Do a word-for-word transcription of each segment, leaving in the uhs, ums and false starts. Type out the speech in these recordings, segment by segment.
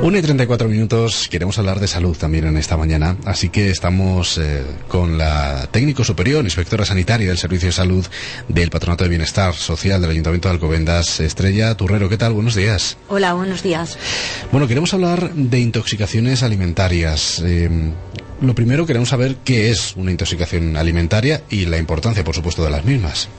una y treinta y cuatro minutos, queremos hablar de salud también en esta mañana, así que estamos eh, con la técnico superior, inspectora sanitaria del Servicio de Salud del Patronato de Bienestar Social del Ayuntamiento de Alcobendas, Estrella Turrero. ¿Qué tal? Buenos días. Hola, buenos días. Bueno, queremos hablar de intoxicaciones alimentarias. Eh, lo primero, queremos saber qué es una intoxicación alimentaria y la importancia, por supuesto, de las mismas.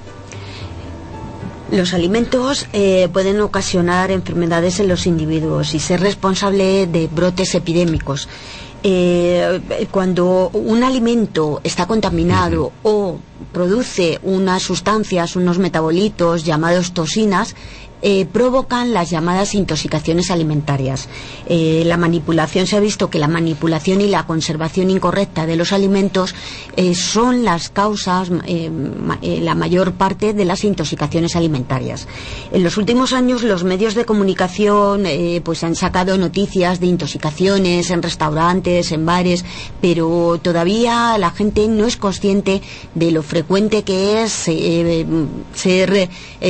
Los alimentos eh, pueden ocasionar enfermedades en los individuos y ser responsable de brotes epidémicos. Eh, cuando un alimento está contaminado uh-huh. o produce unas sustancias, unos metabolitos llamados toxinas, Eh, provocan las llamadas intoxicaciones alimentarias. Eh, la manipulación, se ha visto que la manipulación y la conservación incorrecta de los alimentos eh, son las causas, eh, ma, eh, la mayor parte de las intoxicaciones alimentarias. En los últimos años los medios de comunicación eh, pues han sacado noticias de intoxicaciones en restaurantes, en bares, pero todavía la gente no es consciente de lo frecuente que es eh, ser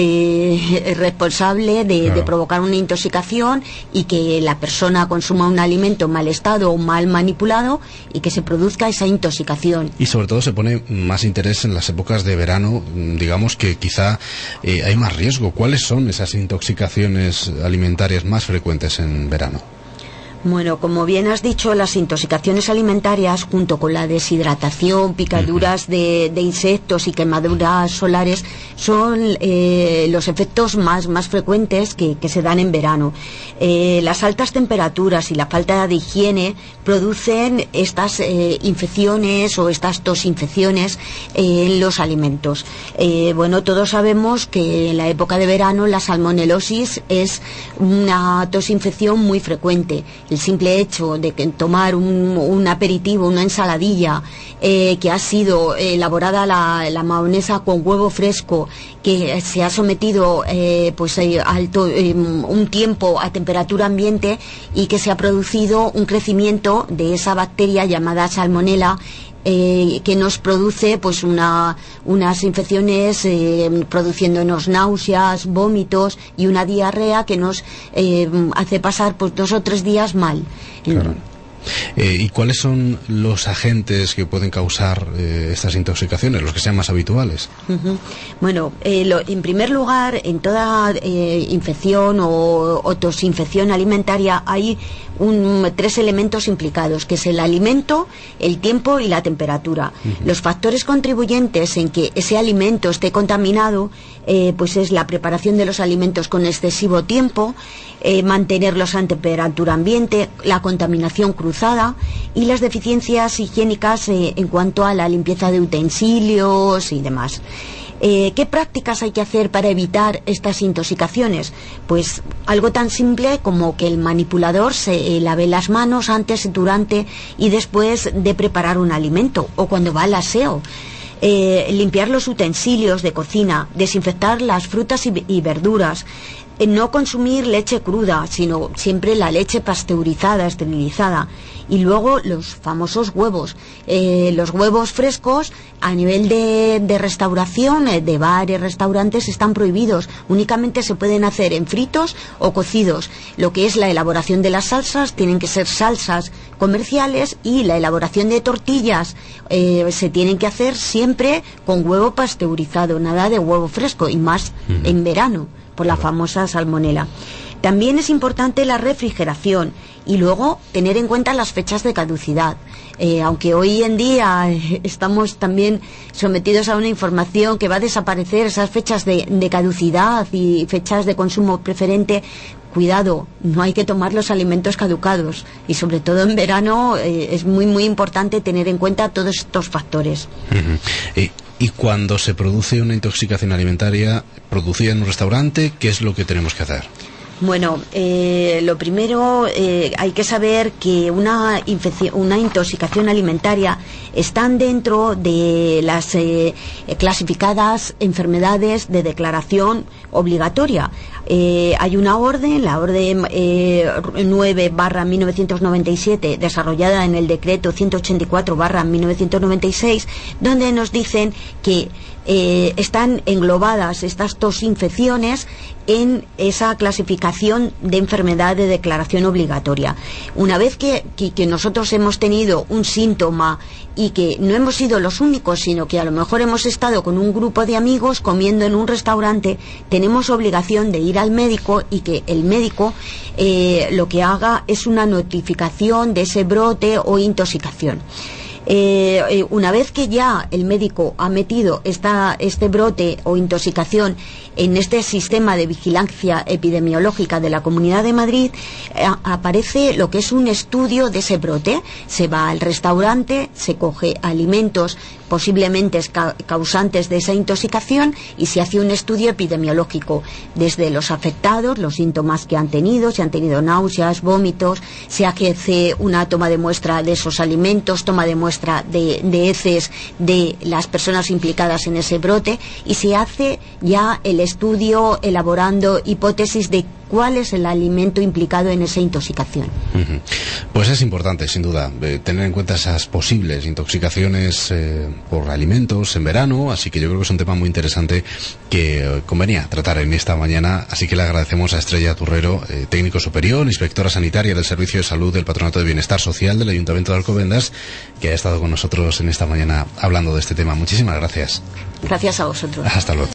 eh, responsable De, claro. de provocar una intoxicación y que la persona consuma un alimento mal estado o mal manipulado y que se produzca esa intoxicación. Y sobre todo se pone más interés en las épocas de verano, digamos que quizá eh, hay más riesgo. ¿Cuáles son esas intoxicaciones alimentarias más frecuentes en verano? Bueno, como bien has dicho, las intoxicaciones alimentarias, junto con la deshidratación, picaduras de, de insectos y quemaduras solares, son eh, los efectos más, más frecuentes que, que se dan en verano. Eh, las altas temperaturas y la falta de higiene producen estas eh, infecciones o estas tosinfecciones eh, en los alimentos. Eh, bueno, todos sabemos que en la época de verano la salmonelosis es una tosinfección muy frecuente. El simple hecho de que tomar un, un aperitivo, una ensaladilla eh, que ha sido elaborada la, la mayonesa con huevo fresco, que se ha sometido eh, pues eh, alto, eh, un tiempo a temperatura ambiente y que se ha producido un crecimiento de esa bacteria llamada salmonela, Eh, que nos produce pues una, unas infecciones eh, produciéndonos náuseas, vómitos y una diarrea que nos eh, hace pasar pues dos o tres días mal. Claro. Eh, ¿Y cuáles son los agentes que pueden causar eh, estas intoxicaciones, los que sean más habituales? Uh-huh. Bueno, eh, lo, en primer lugar, en toda eh, infección o, o tosinfección alimentaria hay un, tres elementos implicados, que es el alimento, el tiempo y la temperatura. Uh-huh. Los factores contribuyentes en que ese alimento esté contaminado eh, pues es la preparación de los alimentos con excesivo tiempo, eh, mantenerlos a temperatura ambiente, la contaminación cruzada y las deficiencias higiénicas eh, en cuanto a la limpieza de utensilios y demás. Eh, ¿Qué prácticas hay que hacer para evitar estas intoxicaciones? Pues algo tan simple como que el manipulador se eh, lave las manos antes, durante y después de preparar un alimento o cuando va al aseo. Eh, limpiar los utensilios de cocina, desinfectar las frutas y, y verduras, eh, no consumir leche cruda, sino siempre la leche pasteurizada, esterilizada. Y luego los famosos huevos, eh, los huevos frescos a nivel de, de restauración, eh, de bares, restaurantes, están prohibidos. Únicamente se pueden hacer en fritos o cocidos. Lo que es la elaboración de las salsas, tienen que ser salsas comerciales, y la elaboración de tortillas eh, se tienen que hacer siempre con huevo pasteurizado, nada de huevo fresco, y más uh-huh. en verano, por la famosa salmonela. También es importante la refrigeración y luego tener en cuenta las fechas de caducidad. Eh, aunque hoy en día eh, estamos también sometidos a una información que va a desaparecer esas fechas de, de caducidad y fechas de consumo preferente, cuidado, no hay que tomar los alimentos caducados, y sobre todo en verano eh, es muy muy importante tener en cuenta todos estos factores. Uh-huh. y, y cuando se produce una intoxicación alimentaria producida en un restaurante, ¿qué es lo que tenemos que hacer? Bueno, eh, lo primero, eh, hay que saber que una infección, una intoxicación alimentaria están dentro de las eh, clasificadas enfermedades de declaración obligatoria. Eh, hay una orden, la orden eh, nueve barra mil novecientos noventa y siete, desarrollada en el decreto ciento ochenta y cuatro barra mil novecientos noventa y seis, donde nos dicen que eh, están englobadas estas dos infecciones en esa clasificación de enfermedad de declaración obligatoria. Una vez que, que, que nosotros hemos tenido un síntoma y que no hemos sido los únicos, sino que a lo mejor hemos estado con un grupo de amigos comiendo en un restaurante, tenemos obligación de ir al médico y que el médico eh, lo que haga es una notificación de ese brote o intoxicación. Eh, eh, una vez que ya el médico ha metido esta, este brote o intoxicación en este sistema de vigilancia epidemiológica de la Comunidad de Madrid, eh, aparece lo que es un estudio de ese brote. Se va al restaurante, se coge alimentos posiblemente ca causantes de esa intoxicación y se hace un estudio epidemiológico desde los afectados, los síntomas que han tenido, si han tenido náuseas, vómitos, se hace una toma de muestra de esos alimentos, toma de muestra de, de heces de las personas implicadas en ese brote y se hace ya el estudio elaborando hipótesis de cuál es el alimento implicado en esa intoxicación. Uh-huh. Pues es importante, sin duda, eh, tener en cuenta esas posibles intoxicaciones eh, por alimentos en verano, así que yo creo que es un tema muy interesante que eh, convenía tratar en esta mañana, así que le agradecemos a Estrella Turrero, eh, técnico superior, inspectora sanitaria del Servicio de Salud del Patronato de Bienestar Social del Ayuntamiento de Alcobendas, que ha estado con nosotros en esta mañana hablando de este tema. Muchísimas gracias. Gracias a vosotros. Hasta luego.